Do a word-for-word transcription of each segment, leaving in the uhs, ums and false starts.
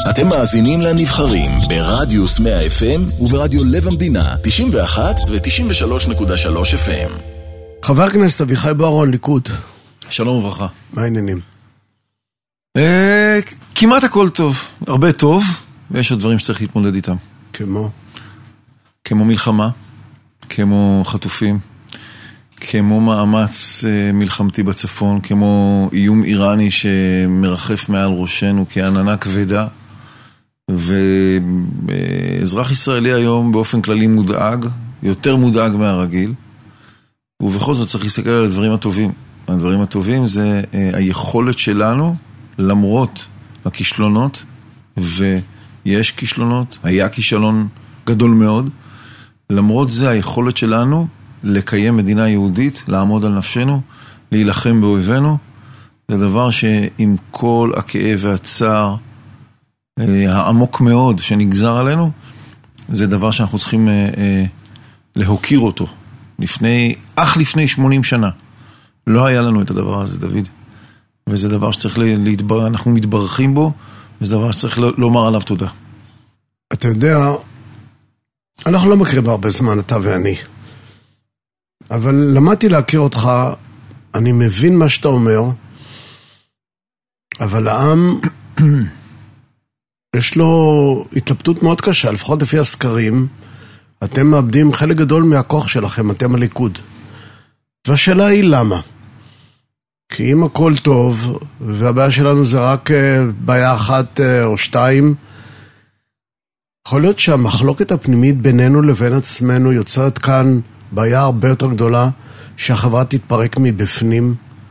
אתם מאזינים לנבחרים ברדיוס מאה אף אם וברדיו לב המדינה תשעים ואחת ו-תשעים ושלוש נקודה שלוש אף אם. חבר הכנסת אביחי בוארון, ליכוד. שלום וברכה. מה העניינים? אה, כמעט הכל טוב, הרבה טוב, ויש עוד דברים שצריך להתמודד איתם. כמו? כמו מלחמה, כמו חטופים, כמו מאמץ אה, מלחמתי בצפון, כמו איום איראני שמרחף מעל ראשנו כעננה כבדה, ואזרח ישראלי היום באופן כללי מודאג, יותר מודאג מהרגיל, ובכל זאת צריך להסתכל על הדברים הטובים. הדברים הטובים זה אה, היכולת שלנו, למרות הכישלונות, ויש כישלונות, היה כישלון גדול מאוד, למרות זה היכולת שלנו לקיים מדינה יהודית, לעמוד על נפשנו, להילחם באויבינו, זה דבר שעם כל הכאב והצער העמוק מאוד שנגזר עלינו, זה דבר שאנחנו צריכים להוקיר אותו. לפני, אך לפני שמונים שנה, לא היה לנו את הדבר הזה, דוד. וזה דבר שצריך להתבר... אנחנו מתברכים בו, וזה דבר שצריך לומר עליו תודה. אתה יודע, אנחנו לא מכירים הרבה זמן, אתה ואני. אבל למדתי להכיר אותך, אני מבין מה שאתה אומר, אבל העם, יש לו התלבטות מאוד קשה, לפחות לפי הסקרים, אתם מאבדים חלק גדול מהכוח שלכם, אתם הליכוד. והשאלה היא למה? כי אם הכל טוב, והבעיה שלנו זה רק בעיה אחת או שתיים, יכול להיות שהמחלוקת הפנימית בינינו לבין עצמנו יוצרת כאן בעיה הרבה יותר גדולה, שהחברה תתפרק מבפנים.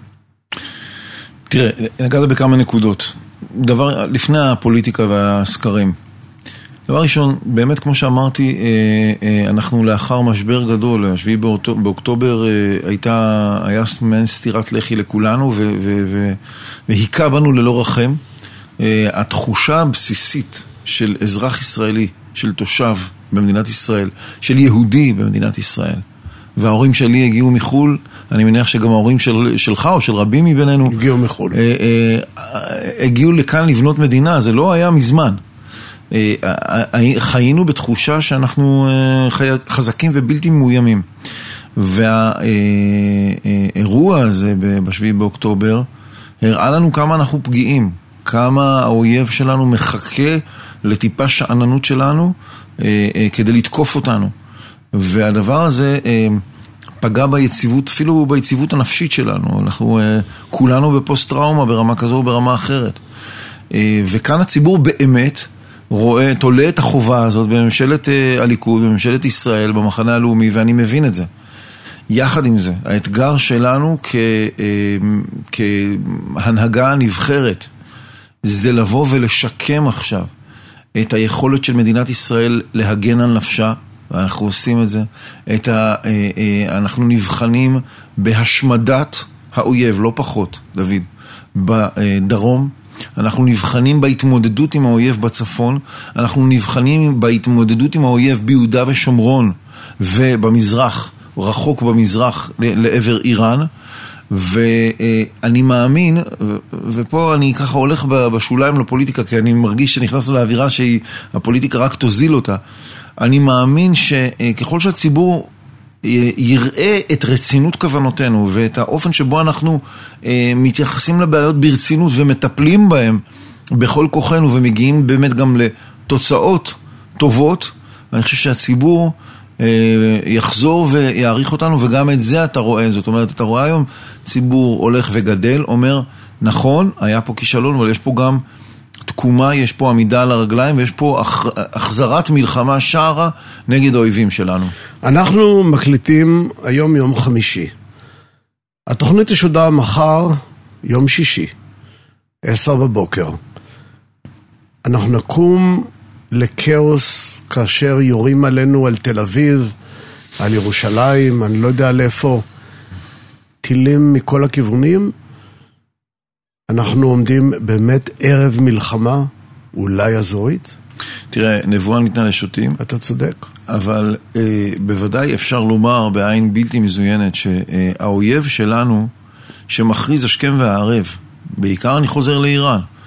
תראה, נגעת בכמה נקודות. דבר, לפני הפוליטיקה והסקרים. דבר ראשון, באמת כמו שאמרתי, אנחנו לאחר משבר גדול, שביעי באוקטובר הייתה, היה מעין סתירת לחי לכולנו, והיכה בנו ללא רחם. התחושה הבסיסית של אזרח ישראלי, של תושב במדינת ישראל, של יהודי במדינת ישראל, וההורים שלי הגיעו מחול, אני מניח שגם ההורים של, שלך או של רבים מבינינו, הגיעו מחול. הגיעו לכאן לבנות מדינה, זה לא היה מזמן. חיינו בתחושה שאנחנו חזקים ובלתי מאוימים. והאירוע הזה בשביעי באוקטובר הראה לנו כמה אנחנו פגיעים, כמה האויב שלנו מחכה לטיפה שעננות שלנו כדי לתקוף אותנו. והדבר הזה פגע ביציבות, אפילו ביציבות הנפשית שלנו. אנחנו כולנו בפוסט טראומה ברמה כזו או ברמה אחרת. וכאן הציבור באמת רואה, תולה את החובה הזאת בממשלת הליכוד, בממשלת ישראל, במחנה הלאומי, ואני מבין את זה. יחד עם זה, האתגר שלנו כ, כהנהגה נבחרת, זה לבוא ולשקם עכשיו את היכולת של מדינת ישראל להגן על נפשה, ואנחנו עושים את זה. את ה, אנחנו נבחנים בהשמדת האויב, לא פחות, דוד, בדרום, אנחנו נבחנים בהתמודדות עם האויב בצפון, אנחנו נבחנים בהתמודדות עם האויב ביהודה ושומרון ובמזרח, רחוק במזרח לעבר איראן, ואני מאמין, ופה אני ככה הולך בשוליים לפוליטיקה, כי אני מרגיש שנכנסנו לאווירה שהפוליטיקה רק תוזיל אותה. אני מאמין שככל שהציבור יראה את רצינות כוונותינו ואת האופן שבו אנחנו מתייחסים לבעיות ברצינות ומטפלים בהם בכל כוחנו ומגיעים באמת גם לתוצאות טובות, אני חושב שהציבור יחזור ויעריך אותנו, וגם את זה אתה רואה. זאת אומרת, אתה רואה היום ציבור הולך וגדל, אומר נכון, היה פה כישלון, אבל יש פה גם תקומה, יש פה עמידה על הרגליים, ויש פה החזרת מלחמה שערה נגד האויבים שלנו. אנחנו מקליטים היום יום חמישי. התוכנית תשודר מחר יום שישי, עשר בבוקר. אנחנו נקום לקאוס כאשר יורים עלינו על תל אביב, על ירושלים, אני לא יודע לאיפה, טילים מכל הכיוונים. אנחנו עומדים באמת ערב מלחמה, אולי אזורית. תראה, נבואה ניתנה לשוטים. אתה צודק. אבל אה, בוודאי אפשר לומר בעין בלתי מזוינת שהאויב שלנו שמכריז השכם והערב, בעיקר אני חוזר לאיראן,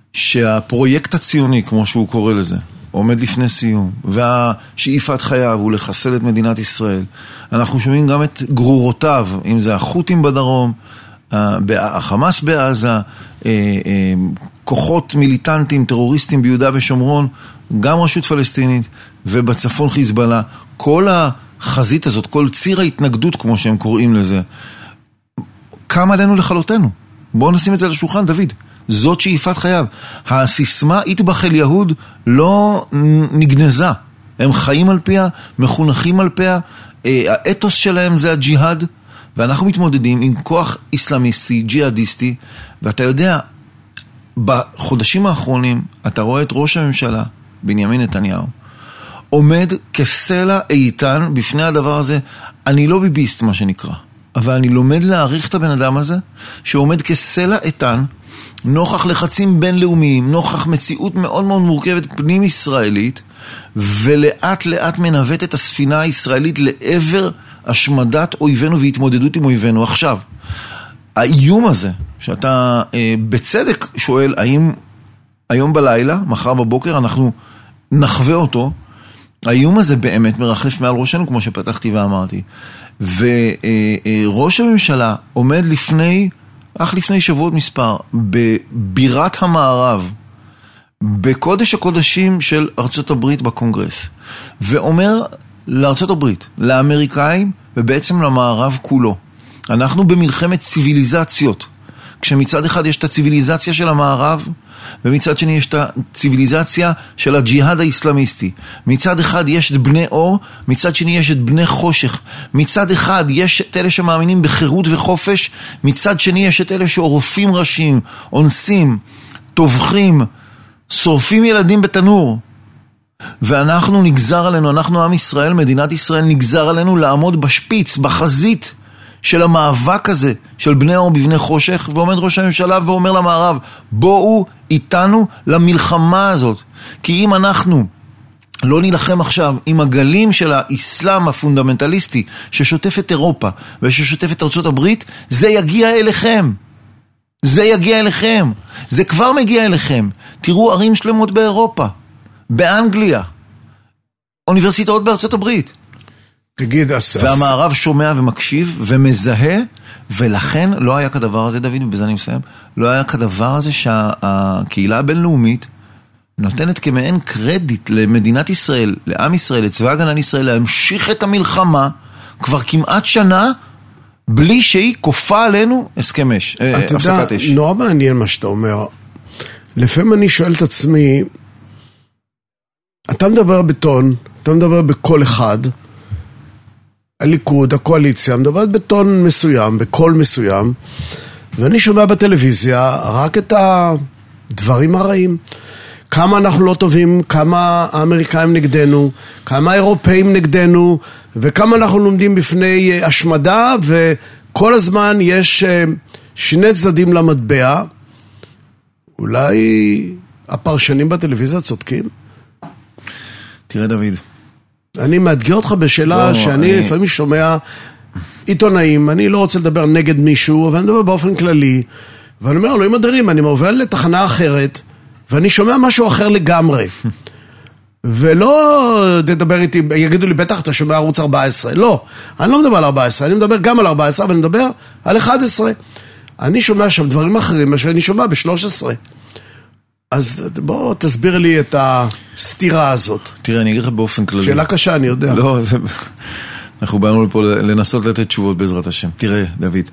שהפרויקט הציוני, כמו שהוא קורא לזה, עומד לפני סיום, והשאיפת חייו הוא לחסל את מדינת ישראל. אנחנו שומעים גם את גרורותיו, אם זה החות'ים בדרום, החמאס בעזה, כוחות מיליטנטים, טרוריסטים ביהודה ושומרון, גם רשות פלסטינית, ובצפון חיזבאללה. כל החזית הזאת, כל ציר ההתנגדות, כמו שהם קוראים לזה, קם עלינו לכלותנו. בואו נשים את זה לשולחן, דוד. זאת שאיפת חייו. הסיסמה יטבח אל יהוד לא נגנזה. הם חיים על פיה, מחונכים על פיה, האתוס שלהם זה הג'יהאד, ואנחנו מתמודדים עם כוח איסלאמיסטי, ג'יהאדיסטי, ואתה יודע, בחודשים האחרונים אתה רואה את ראש הממשלה, בנימין נתניהו, עומד כסלע איתן בפני הדבר הזה. אני לא ביביסט מה שנקרא, אבל אני לומד להעריך את הבן אדם הזה, שעומד כסלע איתן, נוכח לחצים בינלאומיים, נוכח מציאות מאוד מאוד מורכבת פנים ישראלית, ולאט לאט מנווט את הספינה הישראלית לעבר השמדת אויבינו והתמודדות עם אויבינו. עכשיו, האיום הזה, שאתה אה, בצדק שואל, האם היום בלילה, מחר בבוקר, אנחנו נחווה אותו, האיום הזה באמת מרחף מעל ראשנו, כמו שפתחתי ואמרתי. וראש הממשלה עומד לפני, אך לפני שבועות מספר, בבירת המערב, בקודש הקודשים של ארצות הברית בקונגרס, ואומר לארצות הברית, לאמריקאים, ובעצם למערב כולו, אנחנו במלחמת ציביליזציות, כשמצד אחד יש את הציביליזציה של המערב, ומצד שני יש את הציביליזציה של הג'יהאד האסלאמיסטי. מצד אחד יש את בני אור, מצד שני יש את בני חושך. מצד אחד יש את אלה שמאמינים בחירות וחופש, מצד שני יש את אלה שעורפים ראשים, אונסים, טובחים, שורפים ילדים בתנור. ואנחנו נגזר עלינו, אנחנו עם ישראל, מדינת ישראל, נגזר עלינו לעמוד בשפיץ, בחזית של המאבק הזה, של בני אור בבני חושך, ועומד ראש הממשלה ואומר למערב, בואו איתנו למלחמה הזאת. כי אם אנחנו לא נלחם עכשיו עם הגלים של האסלאם הפונדמנטליסטי, ששוטף את אירופה וששוטף את ארצות הברית, זה יגיע אליכם. זה יגיע אליכם. זה כבר מגיע אליכם. תראו ערים שלמות באירופה, באנגליה, אוניברסיטאות בארצות הברית. תגיד, אז... והמערב שומע ומקשיב ומזהה, ולכן לא היה כדבר הזה, דוד, ובזה אני מסיים, לא היה כדבר הזה שהקהילה הבינלאומית נותנת כמעין קרדיט למדינת ישראל, לעם ישראל, לצבא הגנה לישראל, להמשיך את המלחמה כבר כמעט שנה, בלי שהיא כופה עלינו הסכם אש, הפסקת אש. נורא מעניין מה שאתה אומר. לפעמים אני שואל את עצמי, אתה מדבר בטון, אתה מדבר בכל אחד, הליכוד, הקואליציה, מדברת בטון מסוים, בקול מסוים, ואני שומע בטלוויזיה רק את הדברים הרעים. כמה אנחנו לא טובים, כמה האמריקאים נגדנו, כמה האירופאים נגדנו, וכמה אנחנו לומדים בפני השמדה, וכל הזמן יש שני צדדים למטבע. אולי הפרשנים בטלוויזיה צודקים? תראה דוד, אני מאתגר אותך בשאלה לא, שאני אני... לפעמים שומע עיתונאים, אני לא רוצה לדבר נגד מישהו, אבל אני מדבר באופן כללי, ואני אומר, אלוהים אדירים, אני מוביל לתחנה אחרת, ואני שומע משהו אחר לגמרי. ולא תדבר איתי, יגידו לי, בטח אתה שומע ערוץ ארבע עשרה. לא, אני לא מדבר על ארבע עשרה, אני מדבר גם על ארבע עשרה, אבל אני מדבר על אחד עשרה. אני שומע שם דברים אחרים, מה שאני שומע ב-שלוש עשרה. אז בוא תסביר לי את הסתירה הזאת. תראה, אני אגיד לך באופן כללי. שאלה קשה, אני יודע. לא, זה... אנחנו באנו לפה לנסות לתת תשובות בעזרת השם. תראה, דוד,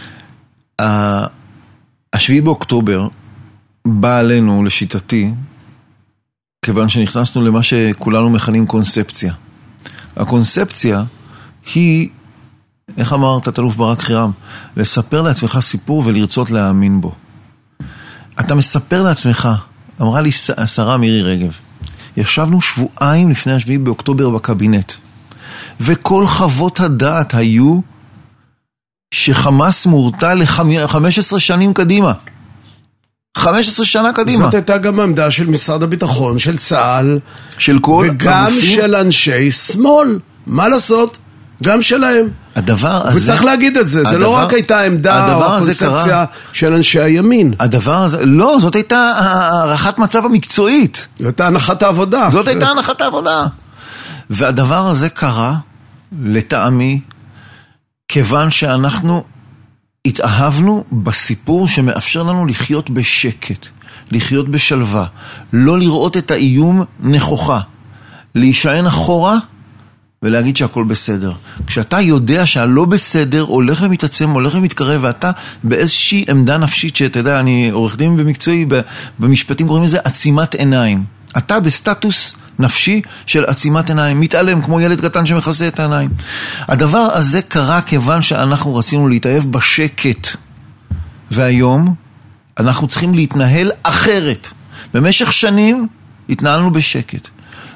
השביעי באוקטובר בא עלינו, לשיטתי, כיוון שנכנסנו למה שכולנו מכנים קונספציה. הקונספציה היא, איך אמר תת-אלוף ברק חירם, לספר לעצמך סיפור ולרצות להאמין בו. אתה מספר לעצמך, אמרה לי השרה מירי רגב, ישבנו שבועיים לפני השביעי באוקטובר בקבינט, וכל חוות הדעת היו שחמאס מורתע ל-חמש עשרה שנים קדימה. חמש עשרה שנה קדימה. זאת הייתה גם העמדה של משרד הביטחון, של צה"ל, של כל וגם הגופים. של אנשי שמאל. מה לעשות? גם שלהם. הדבר הזה... וצריך להגיד את זה, זה לא רק הייתה עמדה או הקונספציה של אנשי הימין. הדבר הזה, לא, זאת הייתה הערכת מצב המקצועית. זאת הייתה הנחת העבודה. זאת הייתה הנחת העבודה. והדבר הזה קרה, לטעמי, כיוון שאנחנו התאהבנו בסיפור שמאפשר לנו לחיות בשקט, לחיות בשלווה, לא לראות את האיום נכוחה, להישען אחורה ולהגיד שהכל בסדר. כשאתה יודע שהלא בסדר הולך ומתעצם, הולך ומתקרב, ואתה באיזושהי עמדה נפשית, שאתה יודע, אני עורך דין במקצועי, במשפטים קוראים לזה עצימת עיניים. אתה בסטטוס נפשי של עצימת עיניים, מתעלם כמו ילד קטן שמכסה את העיניים. הדבר הזה קרה כיוון שאנחנו רצינו להתאהב בשקט. והיום אנחנו צריכים להתנהל אחרת. במשך שנים התנהלנו בשקט.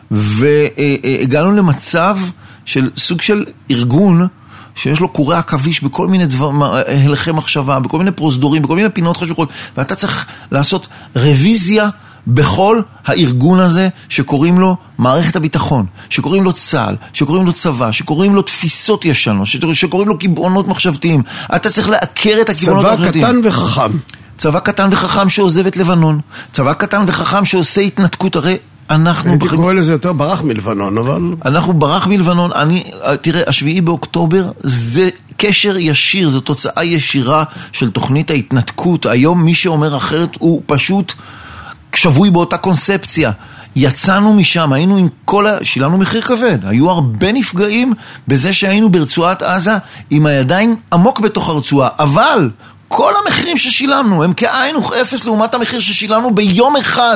והגענו למצב של סוג של ארגון שיש לו קורא עכביש בכל מיני דבר, הלכי מחשבה, בכל מיני פרוזדורים, בכל מיני פינות חשוכות, ואתה צריך לעשות רוויזיה בכל הארגון הזה שקוראים לו מערכת הביטחון, שקוראים לו צה"ל, שקוראים לו צבא, שקוראים לו תפיסות ישנות, שקוראים לו קיבעונות מחשבתיים. אתה צריך לעקר את הקיבעונות המחשבתיים. צבא קטן וחכם. צבא קטן וחכם שעוזב את לבנון. צבא קטן וחכם שעושה התנתקות. הרי אנחנו... הייתי קורא לזה יותר ברח מלבנון, אבל... אנחנו ברח מלבנון. אני, תראה, השביעי באוקטובר זה קשר ישיר, זו תוצאה ישירה של תוכנית ההתנתקות. היום מי שאומר אחרת הוא פשוט שבוי באותה קונספציה. יצאנו משם, היינו עם כל ה... שילמנו מחיר כבד. היו הרבה נפגעים בזה שהיינו ברצועת עזה עם הידיים עמוק בתוך הרצועה. אבל כל המחירים ששילמנו הם כאין וכאפס לעומת המחיר ששילמנו ביום אחד.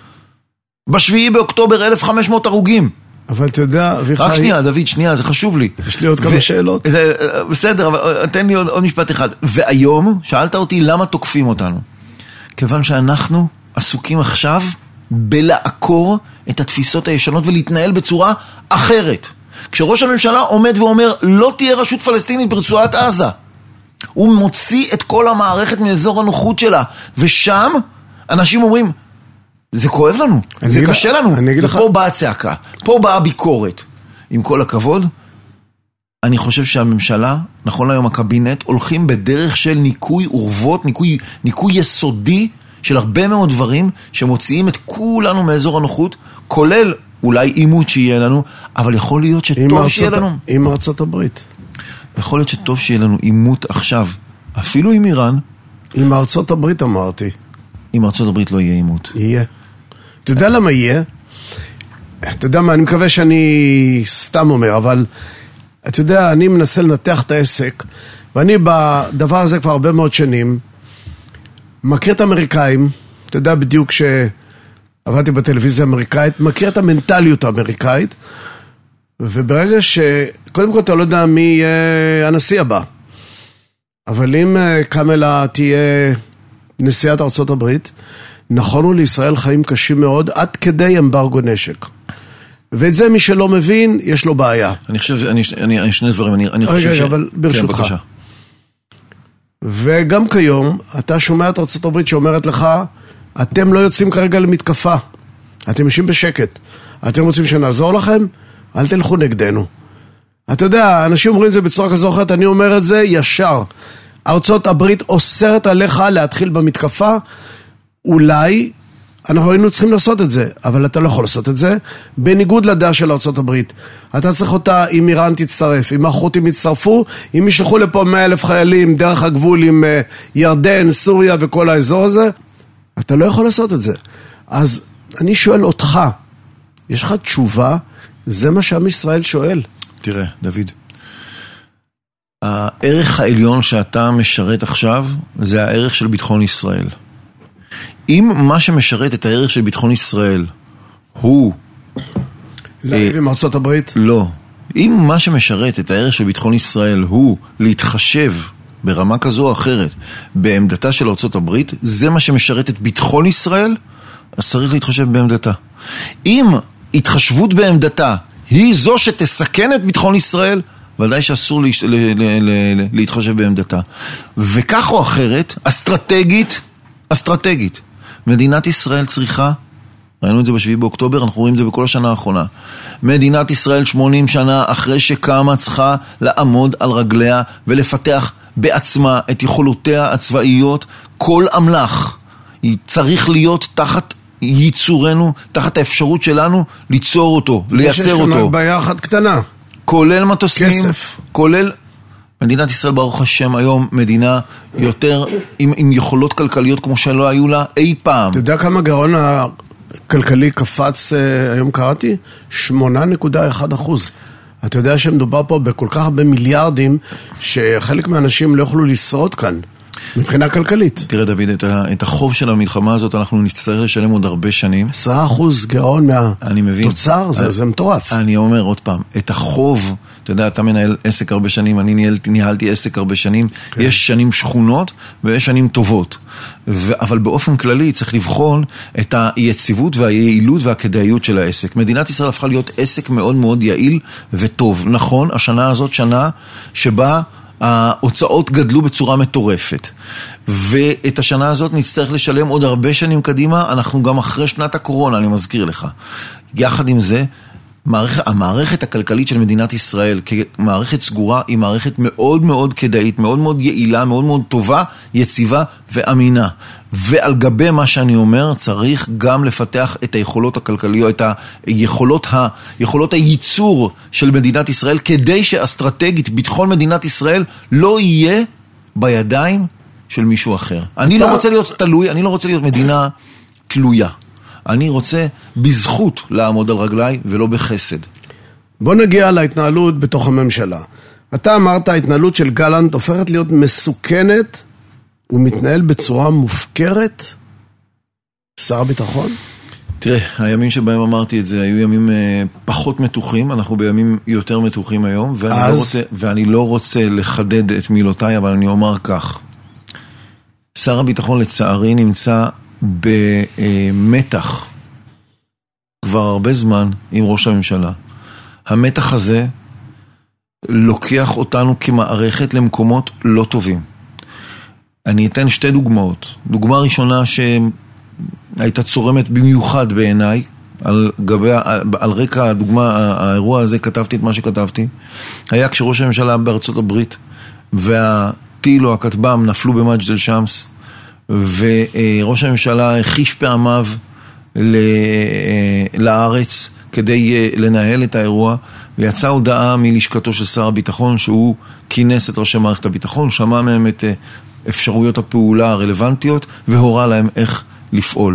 בשביעי באוקטובר אלף וחמש מאות הרוגים. אבל אתה יודע, אביחי... רק שנייה, דוד, שנייה, זה חשוב לי. יש לי עוד כמה שאלות. בסדר, אבל תן לי עוד, עוד משפט אחד. והיום, שאלת אותי למה תוקפים אותנו. כיוון שאנחנו עסוקים עכשיו בלעקור את התפיסות הישנות ולהתנהל בצורה אחרת. כשראש הממשלה עומד ואומר, לא תהיה רשות פלסטינית ברצועת עזה. הוא מוציא את כל המערכת מאזור הנוחות שלה. ושם אנשים אומרים, זה כואב לנו, זה קשה לנו, ופה באה צעקה, פה באה ביקורת. עם כל הכבוד, אני חושב שהממשלה, נכון להיום הקבינט, הולכים בדרך של ניקוי עורבות, ניקוי, ניקוי יסודי של הרבה מאוד דברים שמוציאים את כולנו מאזור הנוחות, כולל אולי אימות שיהיה לנו, אבל יכול להיות שטוב שיהיה לנו. עם ארצות הברית. יכול להיות שטוב שיהיה לנו אימות עכשיו, אפילו עם איראן. עם ארצות הברית אמרתי. עם ארצות הברית לא יהיה אימות. יהיה. אתה יודע למה יהיה? אתה יודע מה, אני מקווה שאני סתם אומר, אבל אתה יודע, אני מנסה לנתח את העסק, ואני בדבר הזה כבר הרבה מאוד שנים, מכיר את האמריקאים, אתה יודע בדיוק שעבדתי בטלוויזיה האמריקאית, מכיר את המנטליות האמריקאית, וברגע ש... קודם כל אתה לא יודע מי יהיה הנשיא הבא, אבל אם קמלה תהיה נשיאת ארצות הברית, נכונו לישראל חיים קשים מאוד, עד כדי אמברגו נשק. ואת זה מי שלא מבין, יש לו בעיה. אני חושב, אני, אני, אני שני דברים, אני, אני חושב ש... רגע, אבל ברשותך. כן, בבקשה. וגם כיום, אתה שומע את ארצות הברית שאומרת לך, אתם לא יוצאים כרגע למתקפה. אתם יושבים בשקט. אתם רוצים שנעזור לכם? אל תלכו נגדנו. אתה יודע, אנשים אומרים את זה בצורה כזו אחרת, אני אומר את זה ישר. ארצות הברית אוסרת עליך להתחיל במתקפה, אולי אנחנו היינו צריכים לעשות את זה, אבל אתה לא יכול לעשות את זה, בניגוד לדעה של ארצות הברית. אתה צריך אותה אם איראן תצטרף, אם החות'ים יצטרפו, אם ישלחו לפה מאה אלף חיילים דרך הגבול עם ירדן, סוריה וכל האזור הזה, אתה לא יכול לעשות את זה. אז אני שואל אותך, יש לך תשובה? זה מה שעם ישראל שואל. תראה, דוד, הערך העליון שאתה משרת עכשיו, זה הערך של ביטחון ישראל. אם מה שמשרת את הערך של ביטחון ישראל הוא... להיב עם ארצות הברית? לא. אם מה שמשרת את הערך של ביטחון ישראל הוא להתחשב ברמה כזו או אחרת בעמדתה של ארצות הברית, זה מה שמשרת את ביטחון ישראל, אז צריך להתחשב בעמדתה. אם התחשבות בעמדתה היא זו שתסכן את ביטחון ישראל, ודאי שאסור להש... ל... ל... ל... להתחשב בעמדתה. וכך או אחרת, אסטרטגית, אסטרטגית, מדינת ישראל צריכה ראינו את זה בשביעי באוקטובר, אנחנו רואים את זה בכל השנה האחרונה. מדינת ישראל שמונים שנה אחרי שקמה צריכה לעמוד על רגליה ולפתח בעצמה את יכולותיה הצבאיות. כל אמל"ח צריך להיות תחת ייצורנו, תחת האפשרות שלנו ליצור אותו, לייצר אותו. יש כאן בעיה אחת קטנה. כולל מטוסים, כסף. כולל... מדינת ישראל ברוך השם היום מדינה יותר עם, עם יכולות כלכליות כמו שלא היו לה אי פעם. אתה יודע כמה גרעון הכלכלי קפץ היום קראתי? שמונה נקודה אחת אחוז. אתה יודע שמדובר פה בכל כך הרבה מיליארדים שחלק מהאנשים לא יכולו לשרוד כאן מבחינה כלכלית. תראה דוד, את, ה, את החוב של המלחמה הזאת אנחנו נצטרך לשלם עוד הרבה שנים. עשרה אחוז גרעון מהתוצר, זה, זה מטורף. אני אומר עוד פעם, את החוב, אתה יודע, אתה מנהל עסק הרבה שנים, אני ניהלתי, ניהלתי עסק הרבה שנים, כן. יש שנים שכונות ויש שנים טובות. ו, אבל באופן כללי צריך לבחון את היציבות והיעילות והכדאיות של העסק. מדינת ישראל הפכה להיות עסק מאוד מאוד יעיל וטוב. נכון, השנה הזאת שנה שבה ההוצאות גדלו בצורה מטורפת, ואת השנה הזאת נצטרך לשלם עוד הרבה שנים קדימה. אנחנו גם אחרי שנת הקורונה, אני מזכיר לך. יחד עם זה, מערכת, המערכת הכלכלית של מדינת ישראל כמערכת סגורה היא מערכת מאוד מאוד כדאית, מאוד מאוד יעילה, מאוד מאוד טובה, יציבה ואמינה. ועל גבי מה שאני אומר, צריך גם לפתח את היכולות הכלכליות, את היכולות, ה, יכולות הייצור של מדינת ישראל, כדי שאסטרטגית ביטחון מדינת ישראל לא יהיה בידיים של מישהו אחר. אני לא רוצה להיות תלוי, אני לא רוצה להיות מדינה תלויה. אני רוצה בזכות לעמוד על רגליי ולא בחסד. בוא נגיע להתנהלות בתוך הממשלה. אתה אמרת, ההתנהלות של גלנט הופכת להיות מסוכנת ומתנהל בצורה מופקרת. שר הביטחון? תראה, הימים שבהם אמרתי את זה היו ימים פחות מתוחים, אנחנו בימים יותר מתוחים היום, ואני, אז... לא, רוצה, ואני לא רוצה לחדד את מילותיי, אבל אני אומר כך. שר הביטחון לצערי נמצא במתח כבר הרבה זמן עם ראש הממשלה. המתח הזה לוקח אותנו כמערכת למקומות לא טובים. אני אתן שתי דוגמאות. דוגמה ראשונה שהייתה צורמת במיוחד בעיניי, על, גבי, על רקע הדוגמה, האירוע הזה כתבתי את מה שכתבתי, היה כשראש הממשלה בארצות הברית והטיל או הכטב"ם נפלו במג'דל שמס, וראש הממשלה החיש פעמיו לארץ כדי לנהל את האירוע, ויצאה הודעה מלשכתו של שר הביטחון שהוא כינס את ראשי מערכת הביטחון, שמע מהם את אפשרויות הפעולה הרלוונטיות והורה להם איך לפעול.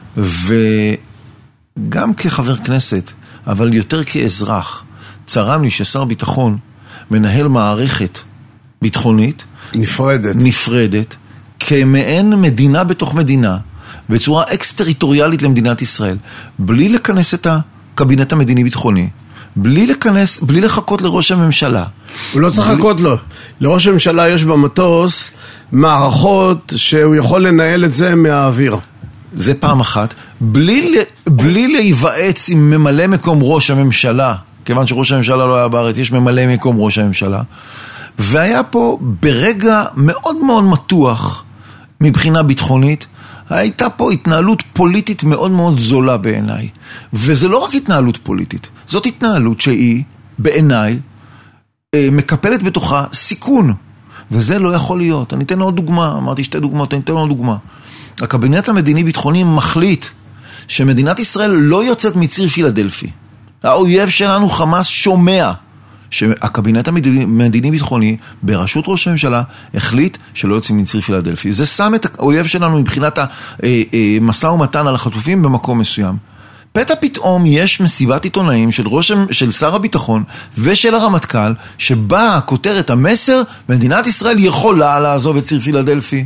וגם כחבר כנסת, אבל יותר כאזרח, צרם לי ששר ביטחון מנהל מערכת ביטחונית נפרדת, נפרדת כמעין מדינה בתוך מדינה, בצורה אקס-טריטוריאלית למדינת ישראל, בלי לכנס את הקבינט המדיני-ביטחוני, בלי לכנס, בלי לחכות לראש הממשלה. הוא לא צריך לחכות לו. לראש הממשלה יש במטוס מערכות שהוא יכול לנהל את זה מהאוויר. זה פעם אחת. בלי, בלי להיוועץ עם ממלא מקום ראש הממשלה, כיוון שראש הממשלה לא היה בארץ, יש ממלא מקום ראש הממשלה. והיה פה ברגע מאוד מאוד מתוח מבחינה ביטחונית, הייתה פה התנהלות פוליטית מאוד מאוד זולה בעיניי. וזה לא רק התנהלות פוליטית, זאת התנהלות שהיא בעיניי מקפלת בתוכה סיכון. וזה לא יכול להיות. אני אתן עוד דוגמה, אמרתי שתי דוגמאות, אני אתן עוד דוגמה. הקבינט המדיני-ביטחוני מחליט שמדינת ישראל לא יוצאת מציר פילדלפי. האויב שלנו חמאס שומע שהקבינט המדיני-ביטחוני בראשות ראש הממשלה החליט שלא יוצאים מציר פילדלפי. זה שם את האויב שלנו מבחינת המשא ומתן על החטופים במקום מסוים. פתע פתאום יש מסיבת עיתונאים של, ראש, של שר הביטחון ושל הרמטכ"ל שבה כותרת המסר, מדינת ישראל יכולה לעזוב את ציר פילדלפי.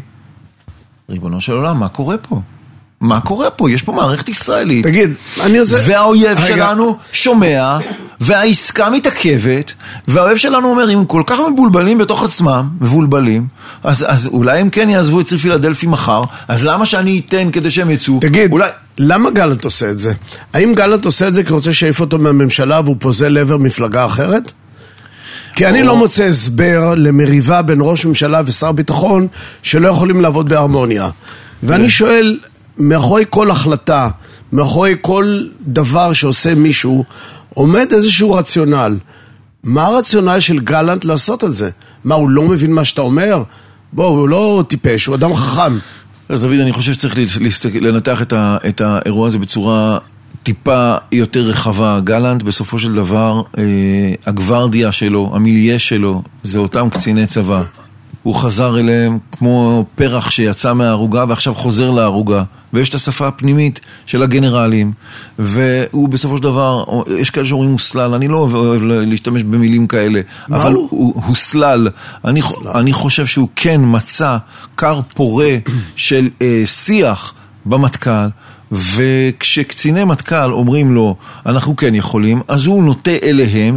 ריבונו של עולם, מה קורה פה? מה קורה פה? יש פה מערכת ישראלית. תגיד, אני רוצה... והאויב רגע. שלנו שומע, והעסקה מתעכבת, והאויב שלנו אומר, אם כל כך מבולבלים בתוך עצמם, מבולבלים, אז, אז אולי הם כן יעזבו את ציר פילדלפי מחר, אז למה שאני אתן כדי שהם יצאו? תגיד, אולי... למה גלנט עושה את זה? האם גלנט עושה את זה כי רוצה שיעיף אותו מהממשלה והוא פוזל לעבר מפלגה אחרת? כי אני לא מוצא הסבר למריבה בין ראש ממשלה ושר ביטחון שלא יכולים לעבוד בהרמוניה. ואני שואל, מאחורי כל החלטה מאחורי כל דבר שעושה מישהו, עומד איזשהו רציונל. מה הרציונל של גלנט לעשות את זה? מה, הוא לא מבין מה שאתה אומר? בוא, הוא לא טיפש, הוא אדם חכם. אז דוד, אני חושב שצריך לנתח את, ה, את האירוע הזה בצורה טיפה יותר רחבה. גלנט בסופו של דבר, אה, הגוורדיה שלו, המיליה שלו, זה אותם קציני צבא. הוא חזר אליהם כמו פרח שיצא מהערוגה ועכשיו חוזר לערוגה. ויש את השפה הפנימית של הגנרלים, והוא בסופו של דבר, יש כאלה שאומרים הוא סלל, אני לא אוהב להשתמש במילים כאלה, אבל הוא, הוא, הוא סלל. אני, אני חושב שהוא כן מצא קר פורה של אה, שיח במטכ"ל, וכשקציני מטכ"ל אומרים לו, אנחנו כן יכולים, אז הוא נוטה אליהם,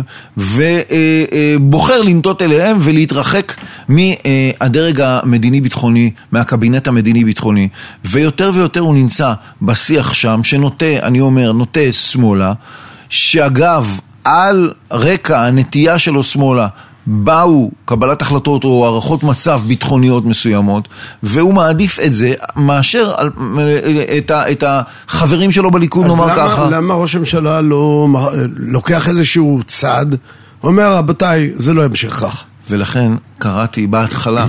ובוחר לנטות אליהם ולהתרחק מהדרג המדיני-ביטחוני, מהקבינט המדיני-ביטחוני, ויותר ויותר הוא נמצא בשיח שם, שנוטה, אני אומר, נוטה שמאלה, שאגב, על רקע הנטייה שלו שמאלה, באו קבלת החלטות או הערכות מצב ביטחוניות מסוימות, והוא מעדיף את זה מאשר את, ה, את החברים שלו בליכוד, נאמר למה, ככה. אז למה ראש הממשלה לא לוקח איזשהו צעד, אומר רבותיי, זה לא ימשיך כך? ולכן קראתי בהתחלה,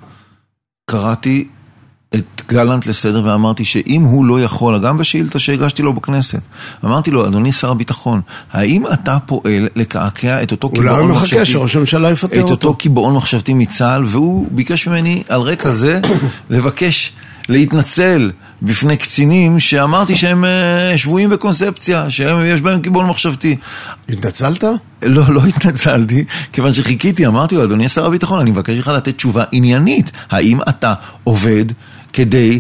קראתי את גלנט לסדר ואמרתי שאם הוא לא יכול, גם בשאילתה שהגשתי לו בכנסת, אמרתי לו, אדוני שר הביטחון, האם אתה פועל לקעקע את אותו קיבעון מחשבתי, אולי מחכה שראש הממשלה יפטר אותו, את אותו קיבעון מחשבתי מצה"ל, והוא ביקש ממני על רקע זה לבקש להתנצל בפני קצינים שאמרתי שהם שבויים בקונספציה, שיש בהם קיבעון מחשבתי. התנצלת? לא, לא התנצלתי, כיוון שחיכיתי, אמרתי לו, אדוני שר הביטחון, אני מבקש לך לתת תשובה עניינית. האם אתה עובד כדי,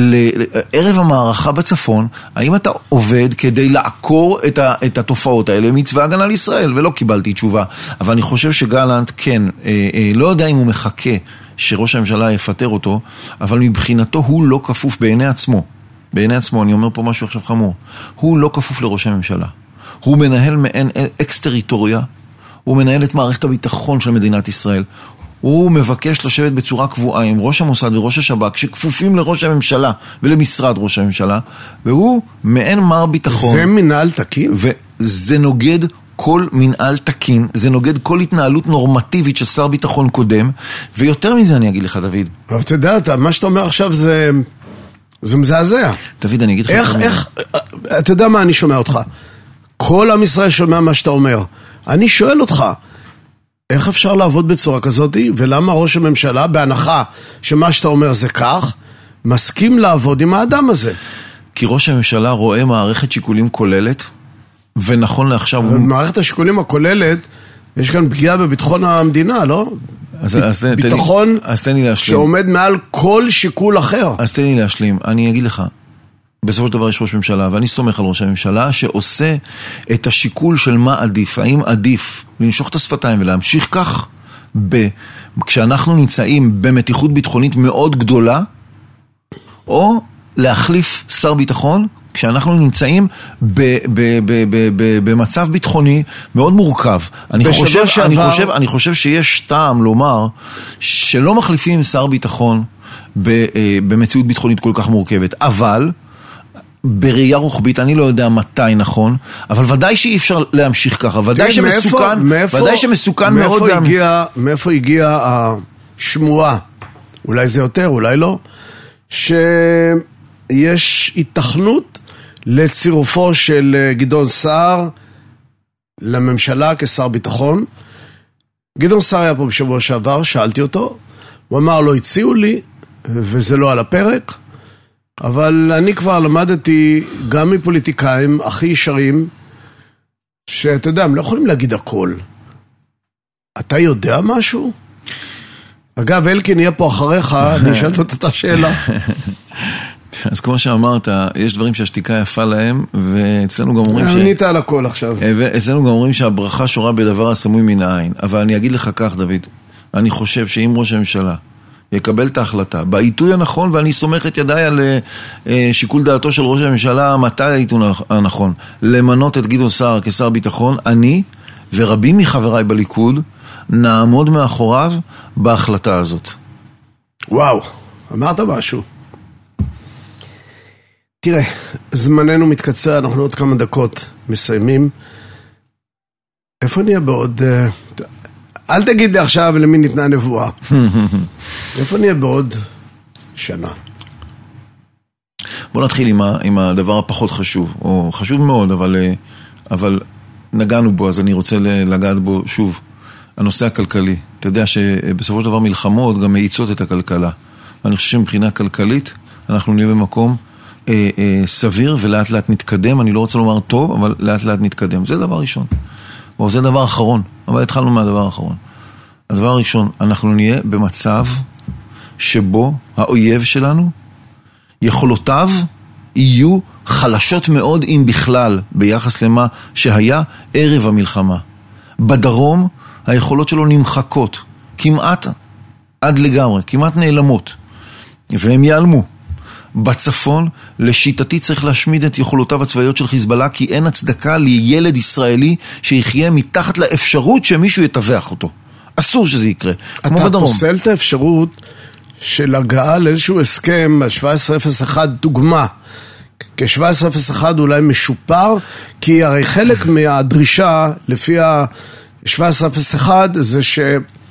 לערב המערכה בצפון, האם אתה עובד כדי לעקור את, ה, את התופעות האלה מצבא הגנה לישראל? ולא קיבלתי תשובה. אבל אני חושב שגלנט, כן, אה, אה, לא יודע אם הוא מחכה שראש הממשלה יפטר אותו, אבל מבחינתו הוא לא כפוף בעיני עצמו. בעיני עצמו, אני אומר פה משהו עכשיו חמור. הוא לא כפוף לראש הממשלה. הוא מנהל מעין אקס-טריטוריה, הוא מנהל את מערכת הביטחון של מדינת ישראל. הוא מבקש לשבת בצורה קבועה עם ראש המוסד וראש השב"כ, שכפופים לראש הממשלה ולמשרד ראש הממשלה, והוא מעין מר ביטחון. זה מנהל תקין? וזה נוגד כל מנהל תקין, זה נוגד כל התנהלות נורמטיבית של שר ביטחון קודם, ויותר מזה אני אגיד לך, דוד. אבל אתה יודע, מה שאתה אומר עכשיו זה, זה מזעזע. דוד, אני אגיד לך... איך, איך, אתה יודע מה אני שומע אותך? כל עם ישראל שומע מה שאתה אומר. אני שואל אותך, איך אפשר לעבוד בצורה כזאת, ולמה ראש הממשלה, בהנחה שמה שאתה אומר זה כך, מסכים לעבוד עם האדם הזה? כי ראש הממשלה רואה מערכת שיקולים כוללת, ונכון לעכשיו... מערכת השיקולים הכוללת, יש כאן פגיעה בביטחון המדינה, לא? אז, אז ביטחון אז תן לי להשלים. שעומד מעל כל שיקול אחר. אז תן לי להשלים. אני אגיד לך, בסופו של דבר יש ראש ממשלה, ואני סומך על ראש הממשלה, שעושה את השיקול של מה עדיף. האם עדיף לנשוך את השפתיים ולהמשיך כך, ב... כשאנחנו נמצאים במתיחות ביטחונית מאוד גדולה, או להחליף שר ביטחון, כשאנחנו נמצאים ב, ב, ב, ב, ב, במצב ביטחוני מאוד מורכב. אני חושב, שעבר... אני חושב, אני חושב שיש טעם לומר שלא מחליפים שר ביטחון ב, במציאות ביטחונית כל כך מורכבת, אבל בראייה רוחבית, אני לא יודע מתי נכון, אבל ודאי שאי אפשר להמשיך ככה, ודאי שמסוכן, ודאי שמסוכן מאוד. מאיפה הגיעה השמועה, אולי זה יותר, אולי לא, שיש התכנות לצירופו של גדעון סער לממשלה כשר ביטחון. גדעון סער היה פה בשבוע שעבר, שאלתי אותו, הוא אמר לא הציעו לי, וזה לא על הפרק, אבל אני כבר למדתי גם מפוליטיקאים הכי ישרים, שאתה יודע, הם לא יכולים להגיד הכל. אתה יודע משהו? אגב, אלקין יהיה פה אחריך, אני אשאלת את אותה שאלה. אז כמו שאמרת, יש דברים שהשתיקה יפה להם, ואצלנו גם אומרים ש... ענית על הכל עכשיו. ואצלנו גם אומרים שהברכה שורה בדבר הסמוי מן העין. אבל אני אגיד לך כך, דוד, אני חושב שאם ראש הממשלה יקבל את ההחלטה בעיתוי הנכון, ואני סומך את ידיי על שיקול דעתו של ראש הממשלה, מתי העיתוי הנכון, למנות את גדעון סער כשר ביטחון, אני ורבים מחבריי בליכוד נעמוד מאחוריו בהחלטה הזאת. וואו, אמרת משהו. תראה, זמננו מתקצר, אנחנו עוד כמה דקות מסיימים. איפה נהיה בעוד... אל תגיד לי עכשיו למי ניתנה נבואה. איפה נהיה בעוד שנה? בוא נתחיל עם, ה, עם הדבר הפחות חשוב, או חשוב מאוד, אבל, אבל נגענו בו, אז אני רוצה לגעת בו שוב. הנושא הכלכלי. אתה יודע שבסופו של דבר מלחמות גם מאיצות את הכלכלה. ואני חושב שמבחינה כלכלית אנחנו נהיה במקום אה, אה, סביר ולאט לאט נתקדם. אני לא רוצה לומר טוב, אבל לאט לאט נתקדם. זה דבר ראשון. או זה דבר אחרון, אבל התחלנו מהדבר האחרון. הדבר הראשון, אנחנו נהיה במצב שבו האויב שלנו, יכולותיו יהיו חלשות מאוד אם בכלל, ביחס למה שהיה ערב המלחמה. בדרום היכולות שלו נמחקות, כמעט עד לגמרי, כמעט נעלמות, והם ייעלמו. בצפון, לשיטתי צריך להשמיד את יכולותיו הצבאיות של חיזבאללה, כי אין הצדקה לילד ישראלי שיחיה מתחת לאפשרות שמישהו יתווך אותו. אסור שזה יקרה, כמו בדרום. אתה פוסל את האפשרות של הגעה לאיזשהו הסכם, ה-שבע עשרה אפס אחת דוגמה, כ-שבע עשרה אפס אחת אולי משופר, כי הרי חלק מהדרישה לפי ה-שבע עשרה אפס אחת זה ש...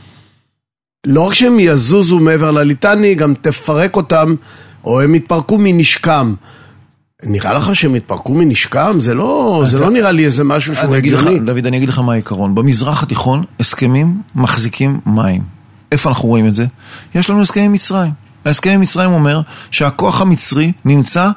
לא רק שהם יזוזו מעבר לליטני, גם תפרק אותם, או הם יתפרקו מנשקם. נראה לך שהם יתפרקו מנשקם? זה לא, זה לא נראה לי איזה משהו שהוא הגיוני. דוד, אני אגיד לך מה העיקרון. במזרח התיכון, הסכמים מחזיקים מים. איפה אנחנו רואים את זה? יש לנו הסכמים מצרים. ההסכם עם מצרים אומר שהכוח המצרי נמצא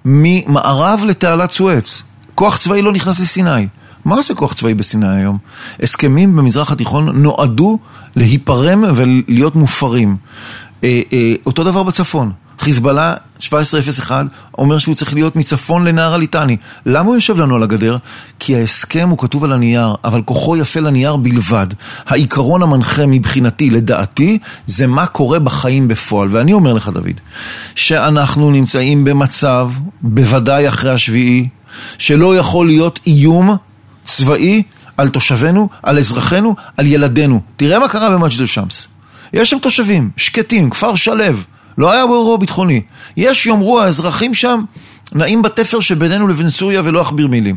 ממערב לתעלת סואץ. כוח צבאי לא נכנס לסיני. מה עושה כוח צבאי בסיני היום? הסכמים במזרח התיכון נועדו להיפרם ולהיות מופרים. אה, אה, אותו דבר בצפון. חיזבאללה שבע עשרה אפס אחת אומר שהוא צריך להיות מצפון לנהר הליטני. למה הוא יושב לנו על הגדר? כי ההסכם הוא כתוב על הנייר, אבל כוחו יפה לנייר בלבד. העיקרון המנחה מבחינתי, לדעתי, זה מה קורה בחיים בפועל. ואני אומר לך, דוד, שאנחנו נמצאים במצב, בוודאי אחרי השביעי, שלא יכול להיות איום צבאי על תושבינו, על אזרחינו, על ילדינו. תראה מה קרה במג'דל שמס. יש שם תושבים, שקטים, כפר שלב, לא היה באירוע ביטחוני. יש יאמרו האזרחים שם נעים בתפר שבינינו לבין סוריה ולא אכביר מילים.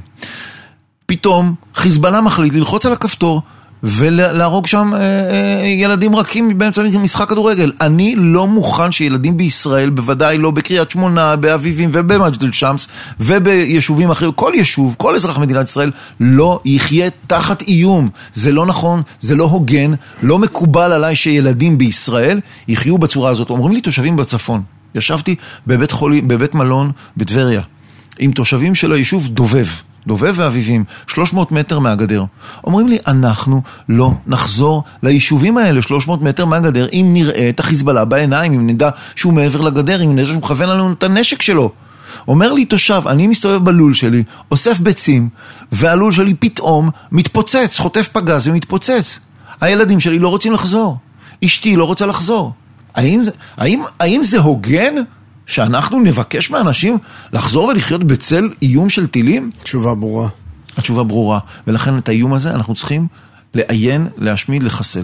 פתאום חיזבאללה מחליט ללחוץ על הכפתור ולהרוג שם אה, אה, ילדים רכים באמצע משחק כדורגל. אני לא מוכן שילדים בישראל, בוודאי לא בקריית שמונה, באביבים ובמג'דל שמס וביישובים אחרים, כל יישוב, כל אזרח מדינת ישראל לא יחיה תחת איום. זה לא נכון, זה לא הוגן, לא מקובל עליי שילדים בישראל יחיו בצורה הזאת. אומרים לי תושבים בצפון, ישבתי בבית חולים, בבית מלון בטבריה עם תושבים של היישוב דובב, דובב ואביבים, שלוש מאות מטר מהגדר. אומרים לי, אנחנו לא נחזור ליישובים האלה שלוש מאות מטר מהגדר, אם נראה את החיזבאללה בעיניים, אם נדע שהוא מעבר לגדר, אם נדע שהוא מכוון לנו את הנשק שלו. אומר לי תושב, אני מסתובב בלול שלי, אוסף ביצים, והלול שלי פתאום מתפוצץ, חוטף פגז ומתפוצץ. הילדים שלי לא רוצים לחזור. אשתי לא רוצה לחזור. האם זה, האם, האם זה הוגן שאנחנו נבקש מאנשים לחזור ולחיות בצל איום של טילים? תשובה ברורה. התשובה ברורה, ולכן את האיום הזה אנחנו צריכים לעיין, להשמיד, לחסל.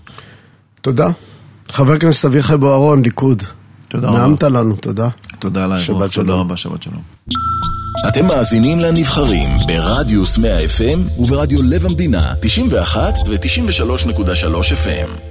תודה. חבר הכנסת אביחי בוארון, ליכוד. תודה רבה. נעמת לנו, תודה. תודה עליי. שבת שלום. תודה רבה, שבת שלום. אתם מאזינים לנבחרים ברדיוס מאה אף אם וברדיו לב המדינה תשעים ואחת ו-תשעים ושלוש נקודה שלוש אף אם.